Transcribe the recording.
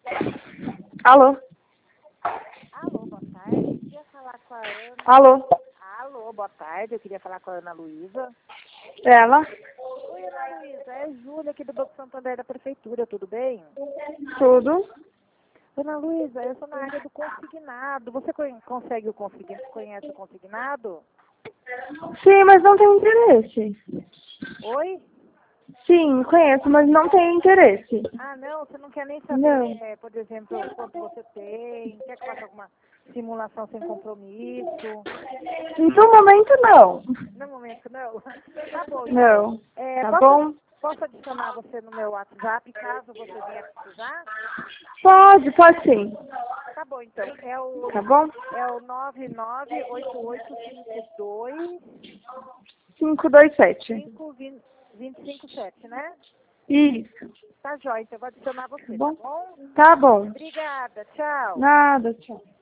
Alô? Alô, boa tarde. Eu queria falar com a Ana. Alô? Alô, boa tarde. Eu queria falar com a Ana Luísa. Ela? Oi, Ana Luísa. É Júlia aqui do Banco Santander da Prefeitura. Tudo bem? Tudo? Ana Luísa, eu sou na área do consignado. Você consegue o consignado? Conhece o consignado? Sim, mas não tenho interesse. Oi? Sim, conheço, mas não tenho interesse. Ah, não. Você não quer nem Não. saber, por exemplo, quanto você tem? Quer que faça alguma simulação sem compromisso? No momento, não. No momento, não. Tá bom, então. Não. Tá bom? Posso adicionar você no meu WhatsApp, caso você venha precisar? Pode sim. Tá bom, então. Tá bom? É o 998852 527. 257, né? Isso. Tá jóia, então eu vou adicionar Tá você, tá bom? bom? Tá bom. Obrigada, tchau. Nada, tchau.